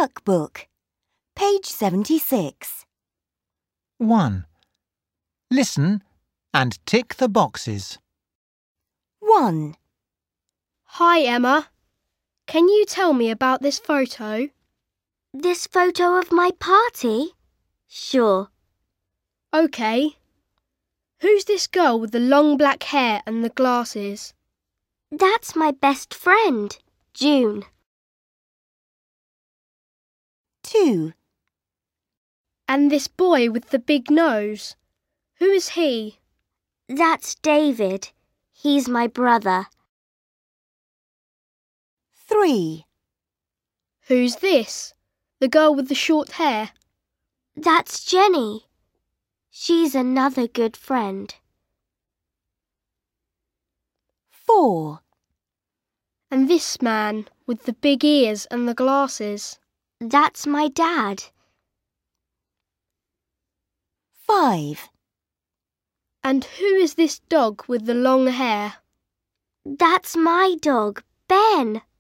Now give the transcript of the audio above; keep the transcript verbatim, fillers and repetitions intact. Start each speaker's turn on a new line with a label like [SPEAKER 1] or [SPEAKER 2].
[SPEAKER 1] Workbook, page seventy-six.
[SPEAKER 2] one. Listen and tick the boxes.
[SPEAKER 1] one.
[SPEAKER 3] Hi, Emma. Can you tell me about this photo?
[SPEAKER 4] This photo of my party? Sure.
[SPEAKER 3] OK. Who's this girl with the long black hair and the glasses?
[SPEAKER 4] That's my best friend, June.
[SPEAKER 1] two.
[SPEAKER 3] And this boy with the big nose? Who is he?
[SPEAKER 4] That's David. He's my brother.
[SPEAKER 1] three.
[SPEAKER 3] Who's this? The girl with the short hair?
[SPEAKER 4] That's Jenny. She's another good friend.
[SPEAKER 1] four.
[SPEAKER 3] And this man with the big ears and the glasses?
[SPEAKER 4] That's my dad.
[SPEAKER 1] five.
[SPEAKER 3] And who is this dog with the long hair?
[SPEAKER 4] That's my dog, Ben.